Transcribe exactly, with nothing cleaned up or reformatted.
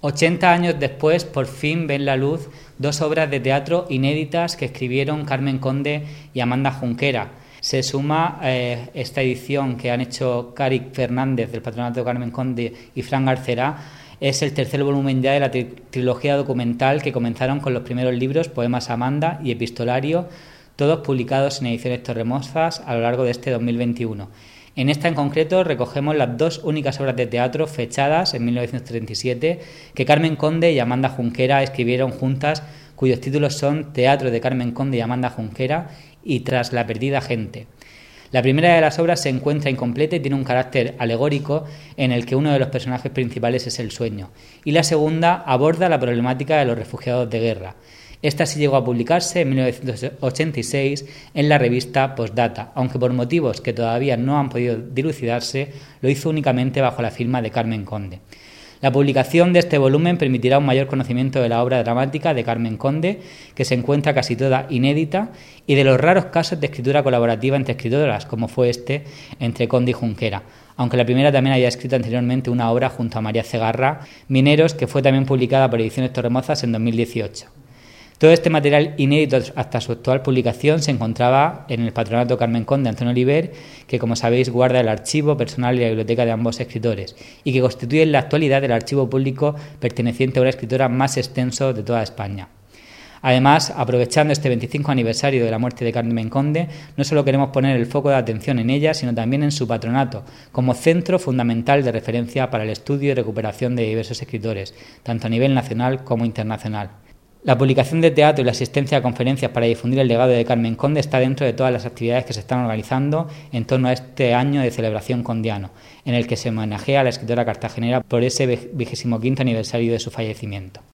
ochenta años después, por fin ven la luz dos obras de teatro inéditas que escribieron Carmen Conde y Amanda Junquera. Se suma eh, esta edición que han hecho Cari Fernández del Patronato de Carmen Conde y Fran Garcerá. Es el tercer volumen ya de la tri- trilogía documental que comenzaron con los primeros libros Poemas Amanda y Epistolario, todos publicados en ediciones Torremosas a lo largo de este dos mil veintiuno. En esta en concreto recogemos las dos únicas obras de teatro fechadas en mil novecientos treinta y siete que Carmen Conde y Amanda Junquera escribieron juntas, cuyos títulos son Teatro de Carmen Conde y Amanda Junquera y Tras la perdida gente. La primera de las obras se encuentra incompleta y tiene un carácter alegórico en el que uno de los personajes principales es el sueño, y la segunda aborda la problemática de los refugiados de guerra. Esta sí llegó a publicarse en mil novecientos ochenta y seis en la revista Postdata, aunque por motivos que todavía no han podido dilucidarse, lo hizo únicamente bajo la firma de Carmen Conde. La publicación de este volumen permitirá un mayor conocimiento de la obra dramática de Carmen Conde, que se encuentra casi toda inédita, y de los raros casos de escritura colaborativa entre escritoras, como fue este entre Conde y Junquera, aunque la primera también había escrito anteriormente una obra junto a María Cegarra, Mineros, que fue también publicada por Ediciones Torremosas en dos mil dieciocho. Todo este material inédito hasta su actual publicación se encontraba en el Patronato Carmen Conde Antonio Oliver, que como sabéis guarda el archivo personal y la biblioteca de ambos escritores, y que constituye en la actualidad el archivo público perteneciente a una escritora más extenso de toda España. Además, aprovechando este veinticinco aniversario de la muerte de Carmen Conde, no solo queremos poner el foco de atención en ella, sino también en su patronato, como centro fundamental de referencia para el estudio y recuperación de diversos escritores, tanto a nivel nacional como internacional. La publicación de teatro y la asistencia a conferencias para difundir el legado de Carmen Conde está dentro de todas las actividades que se están organizando en torno a este año de celebración condiano, en el que se homenajea a la escritora cartagenera por ese vigésimo quinto aniversario de su fallecimiento.